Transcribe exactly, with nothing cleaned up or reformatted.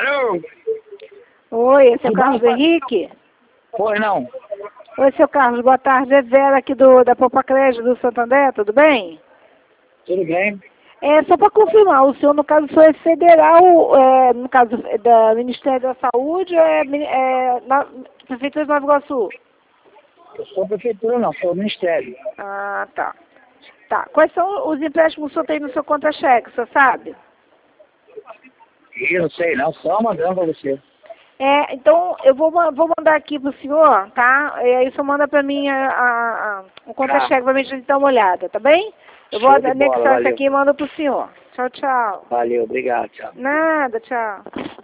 Alô? Oi, esse é o Carlos Henrique? Pois não. Oi, seu Carlos, boa tarde. É Vera aqui do, da Popacred do Santander, tudo bem? Tudo bem? É, só para confirmar, o senhor, no caso, foi federal, é, no caso do Ministério da Saúde, é, é na Prefeitura de Nova Iguaçu? Eu sou a prefeitura não, sou o ministério. Ah, tá. Tá. Quais são os empréstimos que o senhor tem no seu contra-cheque, o senhor sabe? Ih, não sei não, só mandando pra você. É, então eu vou, vou mandar aqui pro senhor, tá? E aí o senhor manda pra mim a, a, a, o contra-cheque pra gente dar uma olhada, tá bem? Eu vou Show de bola, anexar isso valeu. aqui e mando pro senhor. Tchau, tchau. Valeu, obrigado, tchau. Nada, tchau.